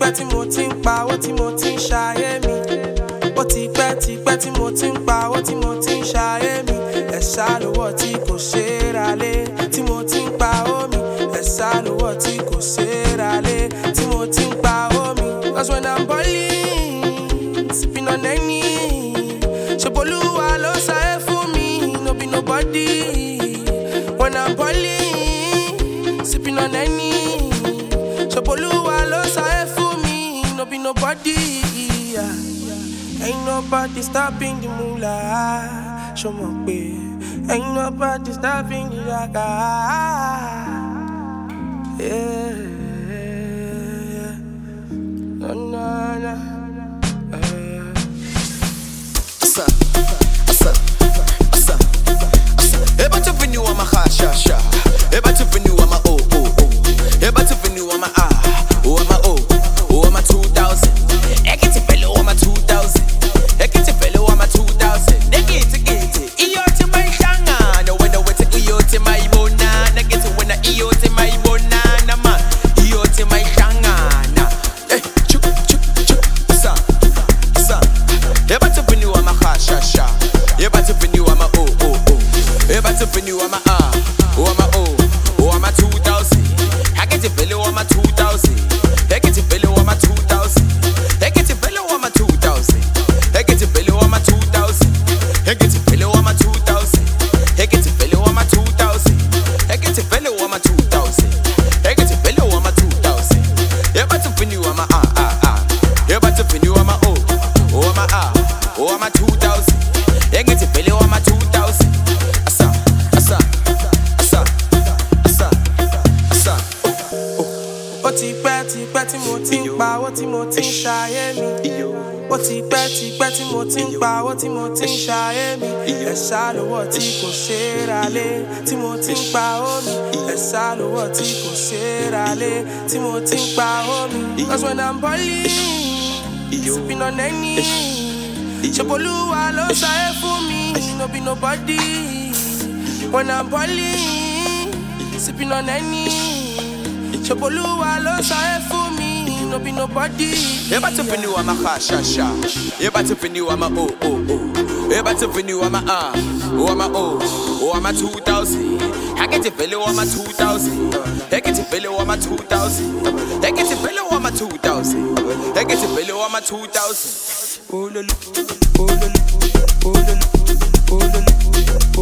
pẹ́ tí mo ti ń pawó tí mo ti ń ṣayé mi. Ó ti pẹ́ tí mo ti ń pawó tí mo ti ń ṣayé mi. Ẹ̀sà lówó tí kò ṣe é ra lé tí mo ti ń pawó mi. Ẹ̀sà lówó tí kò ṣe é ra lé tí mo ti ń pawó mi. Cause when I'm balling, sipping on any, Ṣeboluwa ló ṣayé fún mi, no be nobody. When I'm balling, sipping on any, Ṣeboluwa ló ṣayé fún mi, no be nobody. Ain't nobody stopping the moolah. Show me pay. Ain't nobody stopping the raga. Yeah. No, no, no. Eba to vinu ama ha sha sha. Eba to vinu ama oh oh oh. Eba to vinu ama ah. Oh ama oh. Oh ama 2000. Ekiti fellow ama 2000. Ekiti fellow ama 2000. Negiti giti. Iyo te mai shanga. No when no wete iyo te mai bona. Negiti when iyo te mai bona na ma. Iyo te mai shanga na. Eh chu chu chu sa sa. Eba to vinu ama ha sha sha. Eba to vinu ama oh oh oh. Eba to vinu ama ah. Oh ama oh. Oh ama 2000. Ekiti fellow ama 2000. Ekiti fellow ama 2000. Ekiti fellow ama 2000. Ekiti fellow ama 2000. Ekiti fellow ama 2000. Ekiti fellow ama 2000. Ekiti fellow ama 2000. Ekiti fellow ama 2000. Eba to vinu ama ah ah ah. Eba to vinu ama oh. Oh ama ah. Oh ama 2000. Ekiti fellow ama 2000. Asa asa asa asa asa. Ó ti pẹ́ tí mo ti ń pawó tí mo ti ń ṣayé mi. Ó ti pẹ́ tí mo ti ń pawó tí mo ti ń ṣayé mi. Ẹ̀sà lówó tí kò ṣe é ra lé tí mo ti ń pawó mi. Ẹ̀sà lówó tí kò ṣe é ra lé tí mo ti ń pawó mi. Cause when I'm balling, sipping on any, Ṣeboluwa ló ṣayé fún mi, no be nobody. When I'm balling, sipping on any, Ṣeboluwa ló ṣayé fún mi, no be nobody. Eba to vinu ama ha sha sha. Eba to vinu ama oh oh oh. Eba to vinu ama ah. Oh ama oh. Oh ama 2000. Ekiti fellow ama 2000. Ekiti fellow ama 2000. Ekiti fellow ama 2000. Ekiti fellow ama 2000. Oh lolo, oh lolo, oh lolo, oh lolo,